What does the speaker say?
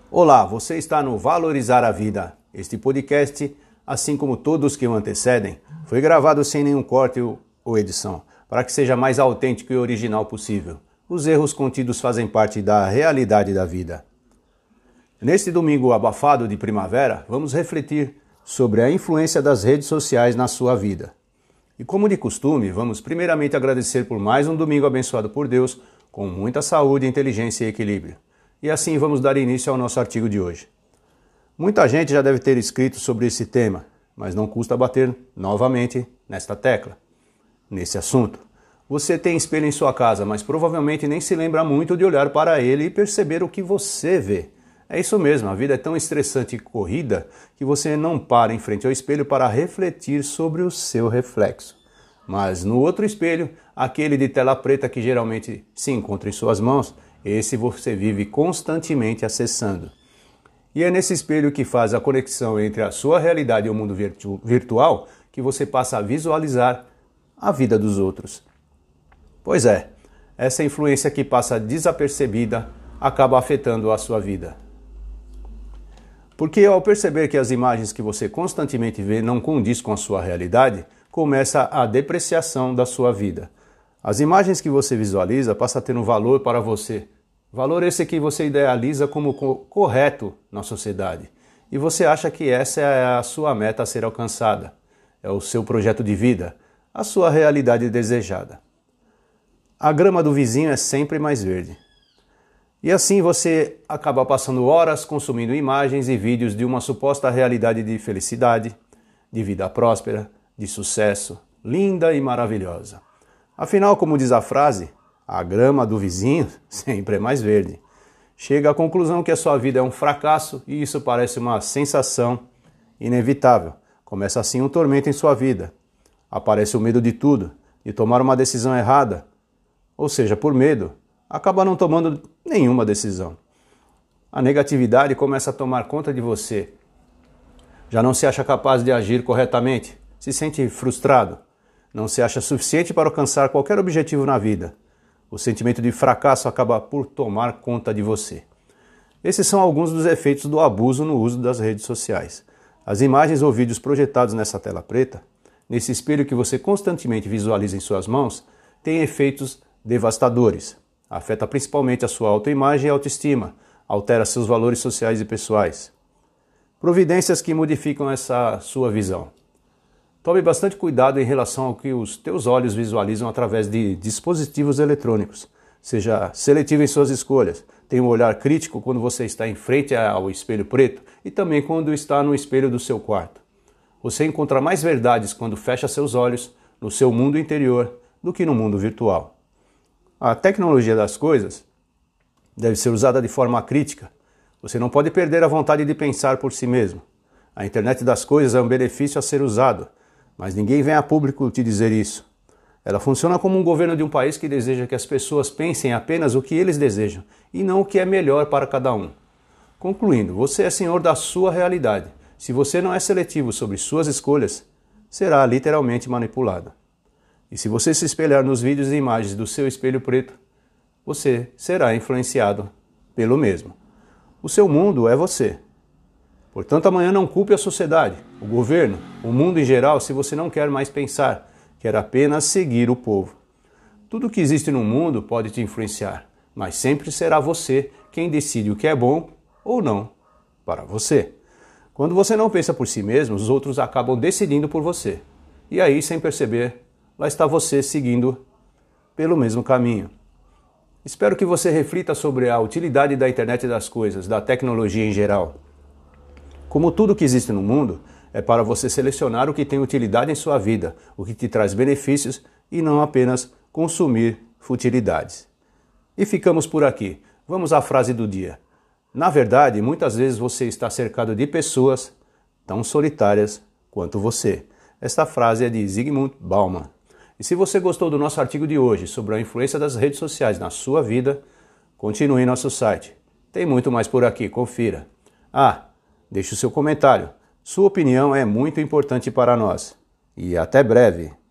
Olá, você está no Valorizar a Vida. Este podcast, assim como todos que o antecedem, foi gravado sem nenhum corte ou edição, para que seja mais autêntico e original possível. Os erros contidos fazem parte da realidade da vida. Neste domingo abafado de primavera, vamos refletir sobre a influência das redes sociais na sua vida. E como de costume, vamos primeiramente agradecer por mais um domingo abençoado por Deus, com muita saúde, inteligência e equilíbrio. E assim vamos dar início ao nosso artigo de hoje. Muita gente já deve ter escrito sobre esse tema, mas não custa bater novamente nesta tecla, nesse assunto. Você tem espelho em sua casa, mas provavelmente nem se lembra muito de olhar para ele e perceber o que você vê. É isso mesmo, a vida é tão estressante e corrida que você não para em frente ao espelho para refletir sobre o seu reflexo. Mas no outro espelho, aquele de tela preta que geralmente se encontra em suas mãos, esse você vive constantemente acessando. E é nesse espelho que faz a conexão entre a sua realidade e o mundo virtual que você passa a visualizar a vida dos outros. Pois é, essa influência que passa desapercebida acaba afetando a sua vida. Porque ao perceber que as imagens que você constantemente vê não condiz com a sua realidade, começa a depreciação da sua vida. As imagens que você visualiza passam a ter um valor para você. Valor esse que você idealiza como correto na sociedade. E você acha que essa é a sua meta a ser alcançada. É o seu projeto de vida, a sua realidade desejada. A grama do vizinho é sempre mais verde. E assim você acaba passando horas consumindo imagens e vídeos de uma suposta realidade de felicidade, de vida próspera, de sucesso, linda e maravilhosa. Afinal, como diz a frase, a grama do vizinho sempre é mais verde. Chega à conclusão que a sua vida é um fracasso e isso parece uma sensação inevitável. Começa assim um tormento em sua vida. Aparece o medo de tudo, de tomar uma decisão errada. Ou seja, por medo, acaba não tomando nenhuma decisão. A negatividade começa a tomar conta de você. Já não se acha capaz de agir corretamente, se sente frustrado. Não se acha suficiente para alcançar qualquer objetivo na vida. O sentimento de fracasso acaba por tomar conta de você. Esses são alguns dos efeitos do abuso no uso das redes sociais. As imagens ou vídeos projetados nessa tela preta, nesse espelho que você constantemente visualiza em suas mãos, têm efeitos devastadores. Afeta principalmente a sua autoimagem e autoestima, altera seus valores sociais e pessoais. Providências que modificam essa sua visão. Tome bastante cuidado em relação ao que os teus olhos visualizam através de dispositivos eletrônicos. Seja seletivo em suas escolhas. Tenha um olhar crítico quando você está em frente ao espelho preto e também quando está no espelho do seu quarto. Você encontra mais verdades quando fecha seus olhos no seu mundo interior do que no mundo virtual. A tecnologia das coisas deve ser usada de forma crítica. Você não pode perder a vontade de pensar por si mesmo. A internet das coisas é um benefício a ser usado. Mas ninguém vem a público te dizer isso. Ela funciona como um governo de um país que deseja que as pessoas pensem apenas o que eles desejam e não o que é melhor para cada um. Concluindo, você é senhor da sua realidade. Se você não é seletivo sobre suas escolhas, será literalmente manipulado. E se você se espelhar nos vídeos e imagens do seu espelho preto, você será influenciado pelo mesmo. O seu mundo é você. Portanto, amanhã não culpe a sociedade, o governo, o mundo em geral se você não quer mais pensar, quer apenas seguir o povo. Tudo que existe no mundo pode te influenciar, mas sempre será você quem decide o que é bom ou não para você. Quando você não pensa por si mesmo, os outros acabam decidindo por você. E aí, sem perceber, lá está você seguindo pelo mesmo caminho. Espero que você reflita sobre a utilidade da internet das coisas, da tecnologia em geral. Como tudo que existe no mundo, é para você selecionar o que tem utilidade em sua vida, o que te traz benefícios e não apenas consumir futilidades. E ficamos por aqui. Vamos à frase do dia. Na verdade, muitas vezes você está cercado de pessoas tão solitárias quanto você. Esta frase é de Zygmunt Bauman. E se você gostou do nosso artigo de hoje sobre a influência das redes sociais na sua vida, continue em nosso site. Tem muito mais por aqui, confira. Deixe o seu comentário. Sua opinião é muito importante para nós. E até breve!